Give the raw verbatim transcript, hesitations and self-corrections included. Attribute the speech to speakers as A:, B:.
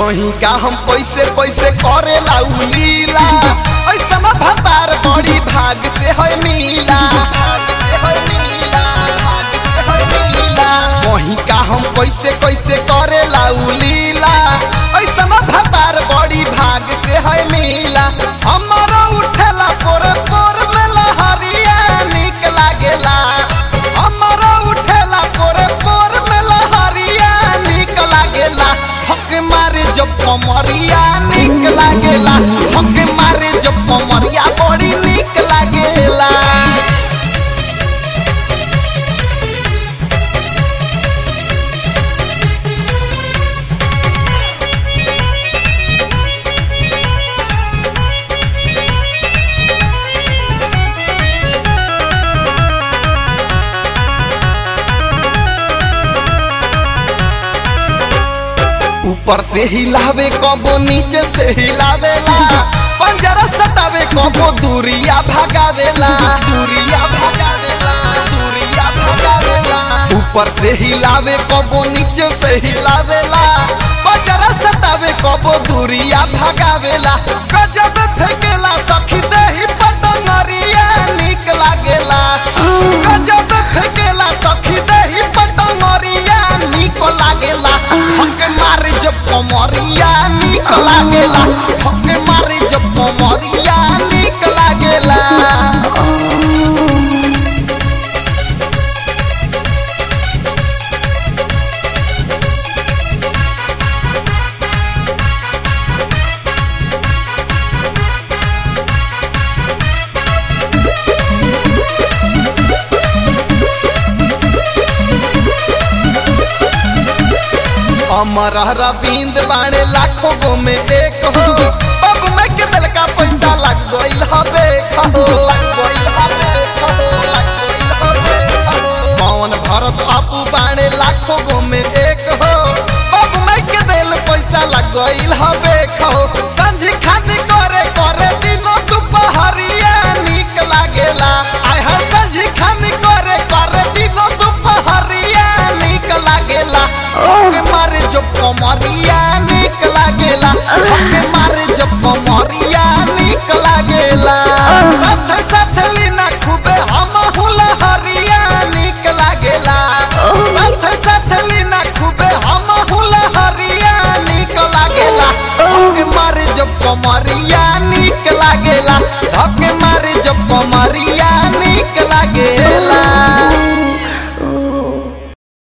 A: कहीं का हम पैसे पैसे करेला उ लीला ऐसा ना भतार बड़ी भाग से है मिला भाग से है मिला भाग से है मिला कहीं का हम पैसे पैसे करेला उ लीला ऐसा ना भतार बड़ी भाग से है मिला हमारा उठेला पोर पोर में लहरिया निक लागेला हमारा उठेला पोर पोर में लहरिया निक लागेला हक मारे जब कमरिया निक लागेला हक मारे जब कमरिया बड़ी निक लागेला ऊपर से हिलावे कबो नीचे से हिलावेला पंजरा सटावे कबो दूरिया भगावेला दूरिया भगावेला दूरिया भगावेला ऊपर से हिलावे कबो नीचे से हिलावेला पंजरा सटावे कबो दूरिया भगावेला गजब फेंकेला सखी देही पटंगरिया निक लागेला गजब फेंकेला सखी देही पटंगरिया निक लागेला हक मारे जब कमरिया निक लागेला हक मारे जब कमरिया निक लागेला अमर रविंद बाणे लाखों गो में एक हो